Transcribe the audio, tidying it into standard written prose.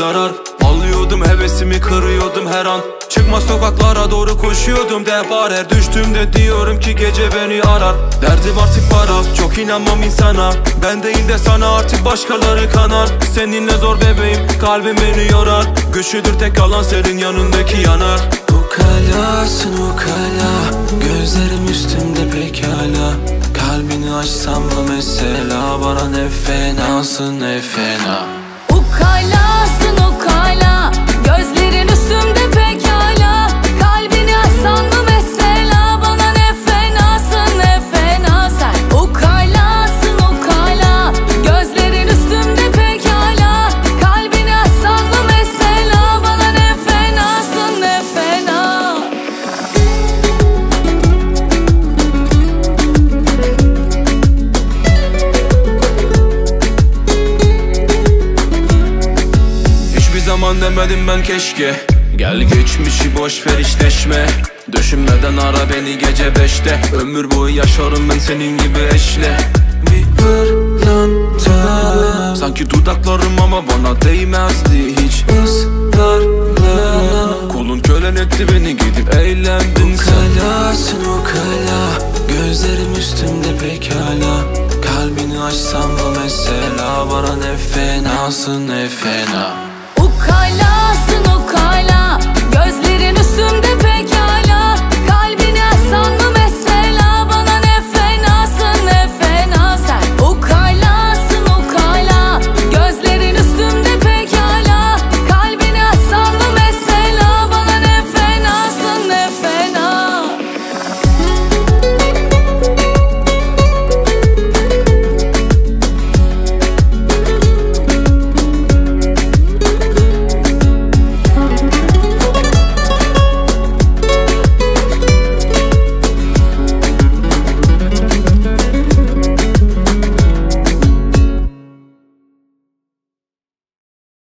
zarar. Alıyordum hevesimi, kırıyordum her an. Çıkma sokaklara doğru koşuyordum depar. Her düştüğümde diyorum ki gece beni arar. Derdim artık para, çok inanmam insana. Ben değil de sana artık başkaları kanar. Seninle zor bebeğim, kalbim beni yorar. Güçlüdür tek kalan senin yanındaki yanar. Ukalasın ukala, gözlerim üstümde pekala. Kalbini açsam mı mesela, bana ne fenasın ne fena. Ukalasın ukala, gözlerin üstümde pekala. Kalbini açsan mı mesela, bana ne fenasın ne fena sen. Ukalasın ukala, gözlerin üstümde pekala. Kalbini açsan mı mesela, bana ne fenasın ne fena. Hiçbir zaman demedim ben keşke. Gel geçmişi boş ver hiç deşme. Düşünmeden ara beni gece 5'te. Ömür boyu yaşarım ben senin gibi eşle. Bir pırlanta, Sanki dudaklarım ama bana değmezdi hiç. ısrarla. Kulun kölen etti beni, gidip eğlendin sen. Ukalasın ukala, gözlerim üstümde pekala. Kalbini açsam mı mesela, bana ne fenasın ne fena.